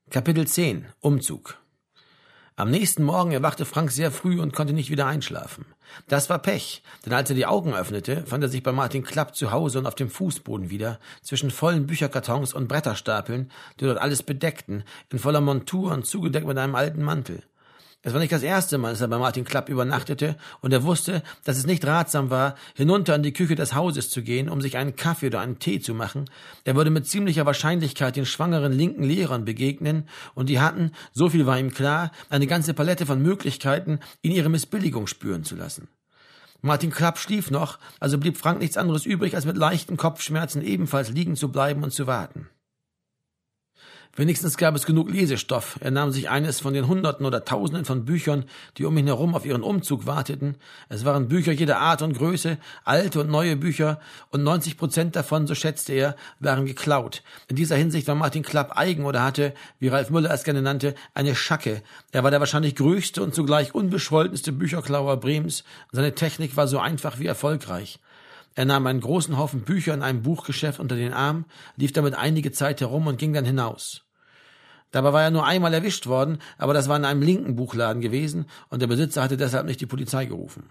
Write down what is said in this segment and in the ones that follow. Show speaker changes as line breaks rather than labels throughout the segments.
Kapitel 10 – Umzug. Am nächsten Morgen erwachte Frank sehr früh und konnte nicht wieder einschlafen. Das war Pech, denn als er die Augen öffnete, fand er sich bei Martin Klapp zu Hause und auf dem Fußboden wieder, zwischen vollen Bücherkartons und Bretterstapeln, die dort alles bedeckten, in voller Montur und zugedeckt mit einem alten Mantel. Es war nicht das erste Mal, dass er bei Martin Klapp übernachtete, und er wusste, dass es nicht ratsam war, hinunter in die Küche des Hauses zu gehen, um sich einen Kaffee oder einen Tee zu machen. Er würde mit ziemlicher Wahrscheinlichkeit den schwangeren linken Lehrern begegnen, und die hatten, so viel war ihm klar, eine ganze Palette von Möglichkeiten, ihn ihre Missbilligung spüren zu lassen. Martin Klapp schlief noch, also blieb Frank nichts anderes übrig, als mit leichten Kopfschmerzen ebenfalls liegen zu bleiben und zu warten. Wenigstens gab es genug Lesestoff. Er nahm sich eines von den Hunderten oder Tausenden von Büchern, die um ihn herum auf ihren Umzug warteten. Es waren Bücher jeder Art und Größe, alte und neue Bücher, und 90% davon, so schätzte er, waren geklaut. In dieser Hinsicht war Martin Klapp eigen oder hatte, wie Ralf Müller es gerne nannte, eine Schacke. Er war der wahrscheinlich größte und zugleich unbescholtenste Bücherklauer Bremens. Seine Technik war so einfach wie erfolgreich. Er nahm einen großen Haufen Bücher in einem Buchgeschäft unter den Arm, lief damit einige Zeit herum und ging dann hinaus. Dabei war er nur einmal erwischt worden, aber das war in einem linken Buchladen gewesen, und der Besitzer hatte deshalb nicht die Polizei gerufen.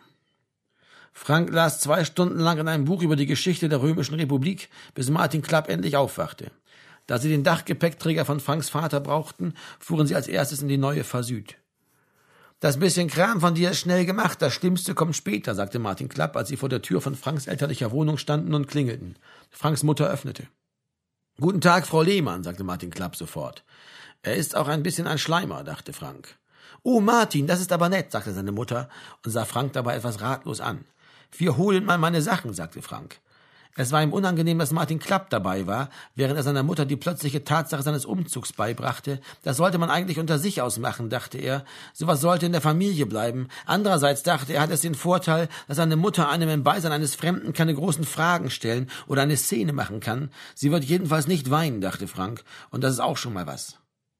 Frank las 2 Stunden lang in einem Buch über die Geschichte der Römischen Republik, bis Martin Klapp endlich aufwachte. Da sie den Dachgepäckträger von Franks Vater brauchten, fuhren sie als erstes in die neue Fahr Süd. »Das bisschen Kram von dir ist schnell gemacht, das Schlimmste kommt später«, sagte Martin Klapp, als sie vor der Tür von Franks elterlicher Wohnung standen und klingelten. Franks Mutter öffnete. »Guten Tag, Frau Lehmann«, sagte Martin Klapp sofort. »Er ist auch ein bisschen ein Schleimer«, dachte Frank. »Oh, Martin, das ist aber nett«, sagte seine Mutter und sah Frank dabei etwas ratlos an. »Wir holen mal meine Sachen«, sagte Frank. Es war ihm unangenehm, dass Martin Klapp dabei war, während er seiner Mutter die plötzliche Tatsache seines Umzugs beibrachte. Das sollte man eigentlich unter sich ausmachen, dachte er. Sowas sollte in der Familie bleiben. Andererseits dachte er, hat es den Vorteil, dass seine Mutter einem im Beisein eines Fremden keine großen Fragen stellen oder eine Szene machen kann. Sie wird jedenfalls nicht weinen, dachte Frank, und das ist auch schon mal was.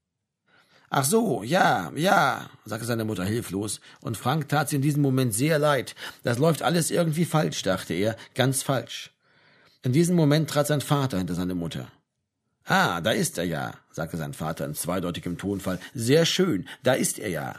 »Ach so, ja«, sagte seine Mutter hilflos, und Frank tat sie in diesem Moment sehr leid. Das läuft alles irgendwie falsch, dachte er, ganz falsch. In diesem Moment trat sein Vater hinter seine Mutter. »Ah, da ist er ja«, sagte sein Vater in zweideutigem Tonfall. »Sehr schön, da ist er ja.«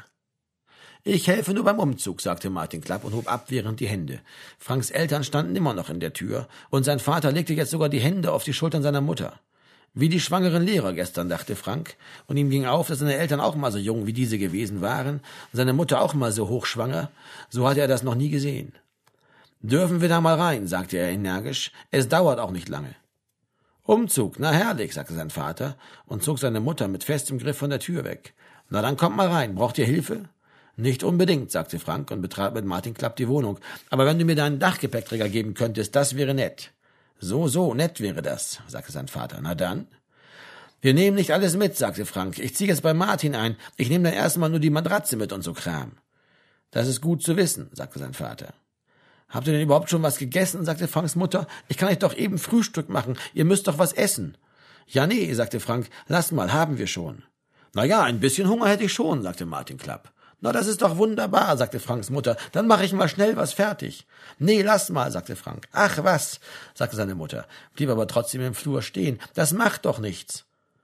»Ich helfe nur beim Umzug«, sagte Martin Klapp und hob abwehrend die Hände. Franks Eltern standen immer noch in der Tür, und sein Vater legte jetzt sogar die Hände auf die Schultern seiner Mutter. Wie die schwangeren Lehrer gestern, dachte Frank, und ihm ging auf, dass seine Eltern auch mal so jung wie diese gewesen waren und seine Mutter auch mal so hochschwanger. So hatte er das noch nie gesehen. »Dürfen wir da mal rein«, sagte er energisch. »Es dauert auch nicht lange.« »Umzug, na herrlich«, sagte sein Vater und zog seine Mutter mit festem Griff von der Tür weg. »Na dann kommt mal rein, braucht ihr Hilfe?« »Nicht unbedingt«, sagte Frank und betrat mit Martin Klapp die Wohnung. »Aber wenn du mir deinen Dachgepäckträger geben könntest, das wäre nett.« »So, nett wäre das«, sagte sein Vater. »Na dann?« »Wir nehmen nicht alles mit«, sagte Frank. »Ich ziehe jetzt bei Martin ein. Ich nehme dann erstmal nur die Matratze mit und so Kram.« »Das ist gut zu wissen«, sagte sein Vater. »Habt ihr denn überhaupt schon was gegessen?«, sagte Franks Mutter. »Ich kann euch doch eben Frühstück machen. Ihr müsst doch was essen.« »Ja, nee«, sagte Frank. »Lass mal, haben wir schon.« »Na ja, ein bisschen Hunger hätte ich schon«, sagte Martin Klapp. »Na, das ist doch wunderbar«, sagte Franks Mutter. »Dann mache ich mal schnell was fertig.« »Nee, lass mal«, sagte Frank. »Ach was«, sagte seine Mutter, blieb aber trotzdem im Flur stehen. »Das macht doch nichts.«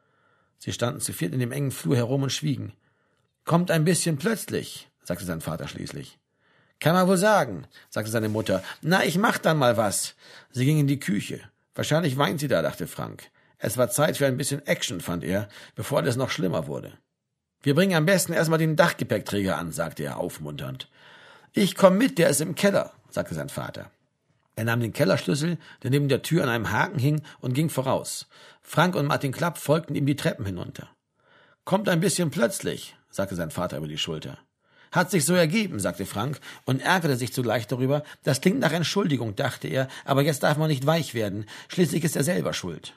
Sie standen zu viert in dem engen Flur herum und schwiegen. »Kommt ein bisschen plötzlich«, sagte sein Vater schließlich. »Kann man wohl sagen«, sagte seine Mutter. »Na, ich mach dann mal was.« Sie ging in die Küche. Wahrscheinlich weint sie da, dachte Frank. Es war Zeit für ein bisschen Action, fand er, bevor alles noch schlimmer wurde. »Wir bringen am besten erstmal den Dachgepäckträger an«, sagte er aufmunternd. »Ich komm mit, der ist im Keller«, sagte sein Vater. Er nahm den Kellerschlüssel, der neben der Tür an einem Haken hing, und ging voraus. Frank und Martin Klapp folgten ihm die Treppen hinunter. »Kommt ein bisschen plötzlich«, sagte sein Vater über die Schulter. »Hat sich so ergeben«, sagte Frank und ärgerte sich zugleich darüber. Das klingt nach Entschuldigung, dachte er, aber jetzt darf man nicht weich werden. Schließlich ist er selber schuld.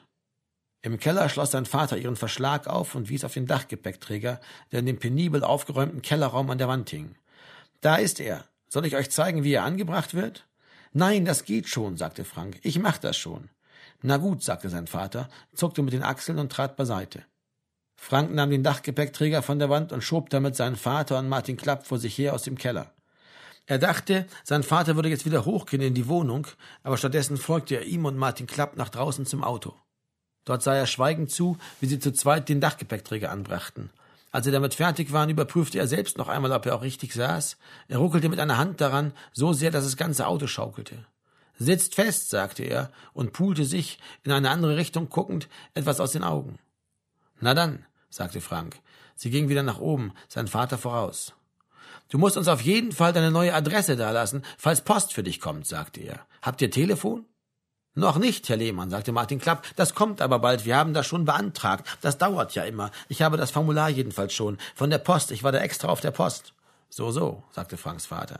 Im Keller schloss sein Vater ihren Verschlag auf und wies auf den Dachgepäckträger, der in dem penibel aufgeräumten Kellerraum an der Wand hing. »Da ist er. Soll ich euch zeigen, wie er angebracht wird?« »Nein, das geht schon«, sagte Frank. »Ich mach das schon.« »Na gut«, sagte sein Vater, zuckte mit den Achseln und trat beiseite. Frank nahm den Dachgepäckträger von der Wand und schob damit seinen Vater und Martin Klapp vor sich her aus dem Keller. Er dachte, sein Vater würde jetzt wieder hochgehen in die Wohnung, aber stattdessen folgte er ihm und Martin Klapp nach draußen zum Auto. Dort sah er schweigend zu, wie sie zu zweit den Dachgepäckträger anbrachten. Als sie damit fertig waren, überprüfte er selbst noch einmal, ob er auch richtig saß. Er ruckelte mit einer Hand daran, so sehr, dass das ganze Auto schaukelte. »Sitzt fest«, sagte er und pulte sich, in eine andere Richtung guckend, etwas aus den Augen. »Na dann«, sagte Frank. Sie ging wieder nach oben, sein Vater voraus. »Du musst uns auf jeden Fall deine neue Adresse dalassen, falls Post für dich kommt«, sagte er. »Habt ihr Telefon?« »Noch nicht, Herr Lehmann«, sagte Martin Klapp. »Das kommt aber bald, wir haben das schon beantragt. Das dauert ja immer. Ich habe das Formular jedenfalls schon. Von der Post, ich war da extra auf der Post.« »So«, sagte Franks Vater.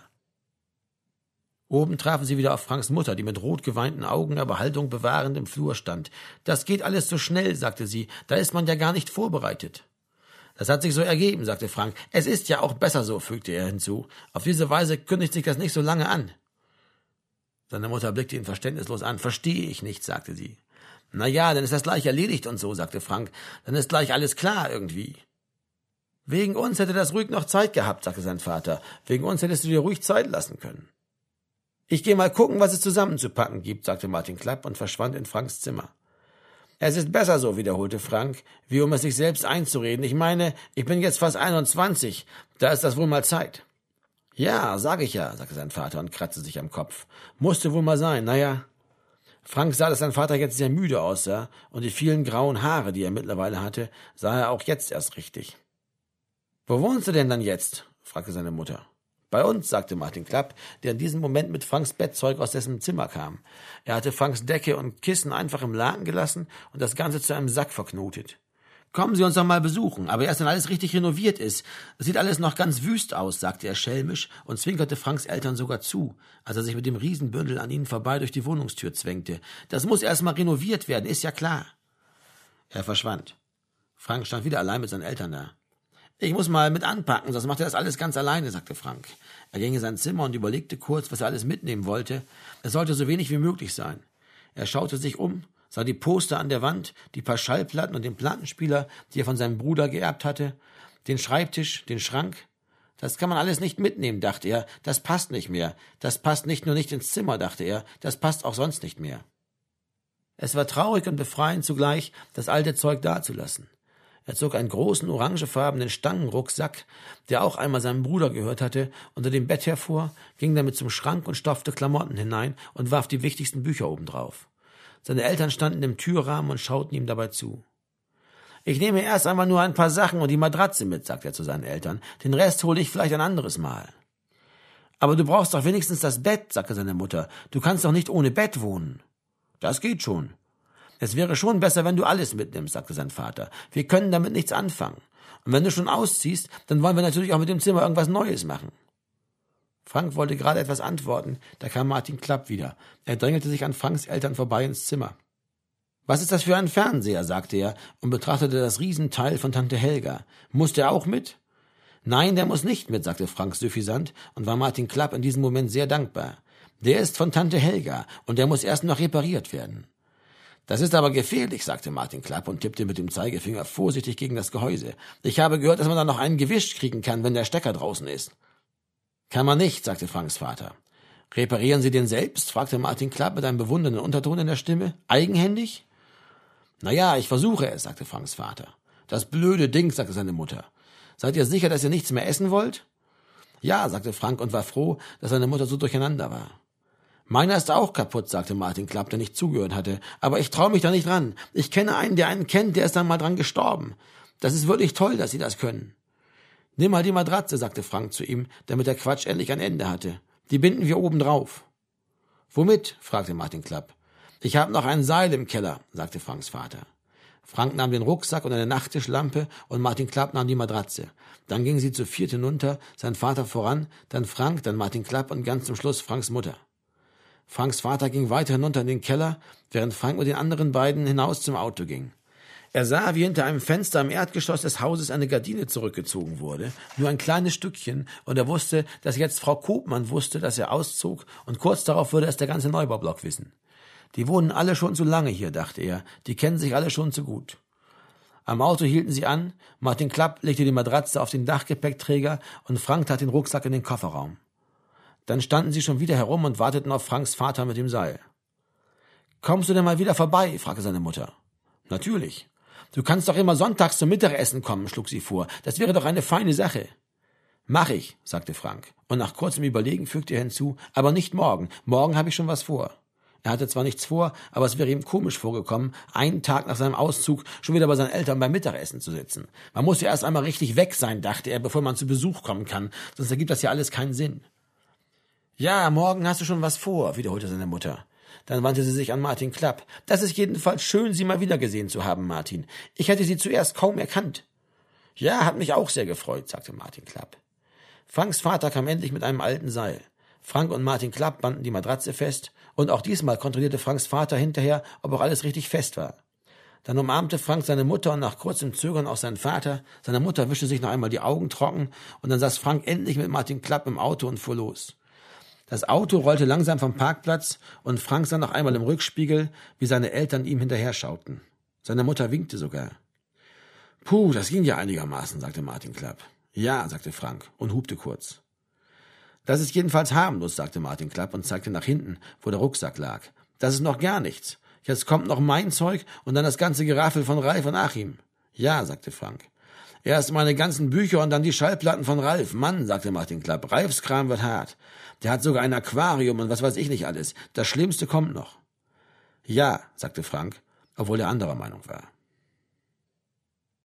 Oben trafen sie wieder auf Franks Mutter, die mit rot geweinten Augen, aber Haltung bewahrend im Flur stand. »Das geht alles so schnell«, sagte sie. »Da ist man ja gar nicht vorbereitet.« »Das hat sich so ergeben«, sagte Frank. »Es ist ja auch besser so«, fügte er hinzu. »Auf diese Weise kündigt sich das nicht so lange an.« Seine Mutter blickte ihn verständnislos an. »Verstehe ich nicht«, sagte sie. »Na ja, dann ist das gleich erledigt und so«, sagte Frank. »Dann ist gleich alles klar irgendwie.« »Wegen uns hätte das ruhig noch Zeit gehabt«, sagte sein Vater. »Wegen uns hättest du dir ruhig Zeit lassen können.« »Ich gehe mal gucken, was es zusammenzupacken gibt«, sagte Martin Klapp und verschwand in Franks Zimmer. »Es ist besser so«, wiederholte Frank, wie um es sich selbst einzureden. »Ich meine, ich bin jetzt fast 21, da ist das wohl mal Zeit.« »Ja, sag ich ja«, sagte sein Vater und kratzte sich am Kopf. »Musste wohl mal sein, naja.« Frank sah, dass sein Vater jetzt sehr müde aussah, und die vielen grauen Haare, die er mittlerweile hatte, sah er auch jetzt erst richtig. »Wo wohnst du denn dann jetzt?«, fragte seine Mutter. »Bei uns«, sagte Martin Klapp, der in diesem Moment mit Franks Bettzeug aus dessen Zimmer kam. Er hatte Franks Decke und Kissen einfach im Laken gelassen und das Ganze zu einem Sack verknotet. »Kommen Sie uns doch mal besuchen, aber erst wenn alles richtig renoviert ist. Es sieht alles noch ganz wüst aus«, sagte er schelmisch und zwinkerte Franks Eltern sogar zu, als er sich mit dem Riesenbündel an ihnen vorbei durch die Wohnungstür zwängte. »Das muss erst mal renoviert werden, ist ja klar.« Er verschwand. Frank stand wieder allein mit seinen Eltern da. »Ich muss mal mit anpacken, sonst macht er das alles ganz alleine«, sagte Frank. Er ging in sein Zimmer und überlegte kurz, was er alles mitnehmen wollte. Es sollte so wenig wie möglich sein. Er schaute sich um, sah die Poster an der Wand, die paar Schallplatten und den Plattenspieler, die er von seinem Bruder geerbt hatte, den Schreibtisch, den Schrank. »Das kann man alles nicht mitnehmen«, dachte er. »Das passt nicht mehr. Das passt nicht nur nicht ins Zimmer«, dachte er. »Das passt auch sonst nicht mehr.« Es war traurig und befreiend zugleich, das alte Zeug dazulassen. Er zog einen großen, orangefarbenen Stangenrucksack, der auch einmal seinem Bruder gehört hatte, unter dem Bett hervor, ging damit zum Schrank und stopfte Klamotten hinein und warf die wichtigsten Bücher obendrauf. Seine Eltern standen im Türrahmen und schauten ihm dabei zu. »Ich nehme erst einmal nur ein paar Sachen und die Matratze mit«, sagte er zu seinen Eltern. »Den Rest hole ich vielleicht ein anderes Mal.« »Aber du brauchst doch wenigstens das Bett«, sagte seine Mutter. »Du kannst doch nicht ohne Bett wohnen.« »Das geht schon.« »Es wäre schon besser, wenn du alles mitnimmst«, sagte sein Vater. »Wir können damit nichts anfangen. Und wenn du schon ausziehst, dann wollen wir natürlich auch mit dem Zimmer irgendwas Neues machen.« Frank wollte gerade etwas antworten, da kam Martin Klapp wieder. Er drängelte sich an Franks Eltern vorbei ins Zimmer. »Was ist das für ein Fernseher?«, sagte er und betrachtete das Riesenteil von Tante Helga. »Muss der auch mit?« »Nein, der muss nicht mit«, sagte Frank suffisant und war Martin Klapp in diesem Moment sehr dankbar. »Der ist von Tante Helga und der muss erst noch repariert werden.« »Das ist aber gefährlich«, sagte Martin Klapp und tippte mit dem Zeigefinger vorsichtig gegen das Gehäuse. »Ich habe gehört, dass man da noch einen gewischt kriegen kann, wenn der Stecker draußen ist.« »Kann man nicht«, sagte Franks Vater. »Reparieren Sie den selbst?«, fragte Martin Klapp mit einem bewundernden Unterton in der Stimme. »Eigenhändig?« »Na ja, ich versuche es«, sagte Franks Vater. »Das blöde Ding«, sagte seine Mutter. »Seid ihr sicher, dass ihr nichts mehr essen wollt?« »Ja«, sagte Frank und war froh, dass seine Mutter so durcheinander war. »Meiner ist auch kaputt«, sagte Martin Klapp, der nicht zugehört hatte. »Aber ich traue mich da nicht ran. Ich kenne einen, der einen kennt, der ist dann mal dran gestorben. Das ist wirklich toll, dass Sie das können.« »Nimm mal die Matratze«, sagte Frank zu ihm, damit der Quatsch endlich ein Ende hatte. »Die binden wir oben drauf.« »Womit?«, fragte Martin Klapp. »Ich habe noch ein Seil im Keller«, sagte Franks Vater. Frank nahm den Rucksack und eine Nachttischlampe und Martin Klapp nahm die Matratze. Dann gingen sie zu viert hinunter, sein Vater voran, dann Frank, dann Martin Klapp und ganz zum Schluss Franks Mutter. Franks Vater ging weiter hinunter in den Keller, während Frank mit den anderen beiden hinaus zum Auto ging. Er sah, wie hinter einem Fenster im Erdgeschoss des Hauses eine Gardine zurückgezogen wurde, nur ein kleines Stückchen, und er wusste, dass jetzt Frau Koopmann wusste, dass er auszog, und kurz darauf würde es der ganze Neubaublock wissen. Die wohnen alle schon zu lange hier, dachte er, die kennen sich alle schon zu gut. Am Auto hielten sie an, Martin Klapp legte die Matratze auf den Dachgepäckträger und Frank tat den Rucksack in den Kofferraum. Dann standen sie schon wieder herum und warteten auf Franks Vater mit dem Seil. »Kommst du denn mal wieder vorbei?«, fragte seine Mutter. Natürlich. Du kannst doch immer sonntags zum Mittagessen kommen, schlug sie vor. Das wäre doch eine feine Sache. Mach ich, sagte Frank. Und nach kurzem Überlegen fügte er hinzu, aber nicht morgen. Morgen habe ich schon was vor. Er hatte zwar nichts vor, aber es wäre ihm komisch vorgekommen, einen Tag nach seinem Auszug schon wieder bei seinen Eltern beim Mittagessen zu sitzen. Man muss ja erst einmal richtig weg sein, dachte er, bevor man zu Besuch kommen kann, sonst ergibt das ja alles keinen Sinn. Ja, morgen hast du schon was vor, wiederholte seine Mutter. Dann wandte sie sich an Martin Klapp. Das ist jedenfalls schön, Sie mal wiedergesehen zu haben, Martin. Ich hätte Sie zuerst kaum erkannt. Ja, hat mich auch sehr gefreut, sagte Martin Klapp. Franks Vater kam endlich mit einem alten Seil. Frank und Martin Klapp banden die Matratze fest, und auch diesmal kontrollierte Franks Vater hinterher, ob auch alles richtig fest war. Dann umarmte Frank seine Mutter und nach kurzem Zögern auch seinen Vater. Seine Mutter wischte sich noch einmal die Augen trocken, und dann saß Frank endlich mit Martin Klapp im Auto und fuhr los. Das Auto rollte langsam vom Parkplatz, und Frank sah noch einmal im Rückspiegel, wie seine Eltern ihm hinterher schauten. Seine Mutter winkte sogar. Puh, das ging ja einigermaßen, sagte Martin Klapp. Ja, sagte Frank und hupte kurz. Das ist jedenfalls harmlos, sagte Martin Klapp und zeigte nach hinten, wo der Rucksack lag. Das ist noch gar nichts. Jetzt kommt noch mein Zeug und dann das ganze Geraffel von Ralf und Achim. Ja, sagte Frank. Erst meine ganzen Bücher und dann die Schallplatten von Ralf. Mann, sagte Martin Klapp, Ralfs Kram wird hart. Der hat sogar ein Aquarium und was weiß ich nicht alles. Das Schlimmste kommt noch. Ja, sagte Frank, obwohl er anderer Meinung war.